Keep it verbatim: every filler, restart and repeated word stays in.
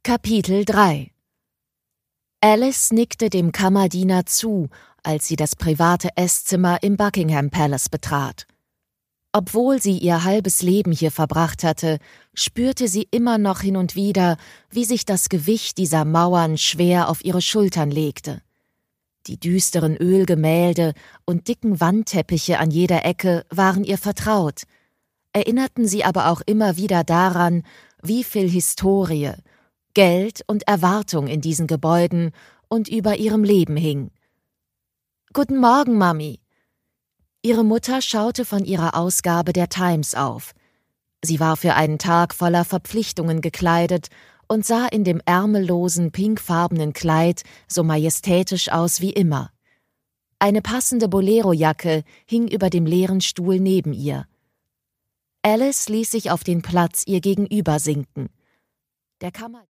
Kapitel drei. Alice nickte dem Kammerdiener zu, als sie das private Esszimmer im Buckingham Palace betrat. Obwohl sie ihr halbes Leben hier verbracht hatte, spürte sie immer noch hin und wieder, wie sich das Gewicht dieser Mauern schwer auf ihre Schultern legte. Die düsteren Ölgemälde und dicken Wandteppiche an jeder Ecke waren ihr vertraut, erinnerten sie aber auch immer wieder daran, wie viel Historie, Geld und Erwartung in diesen Gebäuden und über ihrem Leben hing. »Guten Morgen, Mami!« Ihre Mutter schaute von ihrer Ausgabe der Times auf. Sie war für einen Tag voller Verpflichtungen gekleidet und sah in dem ärmellosen, pinkfarbenen Kleid so majestätisch aus wie immer. Eine passende Bolero-Jacke hing über dem leeren Stuhl neben ihr. Alice ließ sich auf den Platz ihr gegenüber sinken. Der Kammer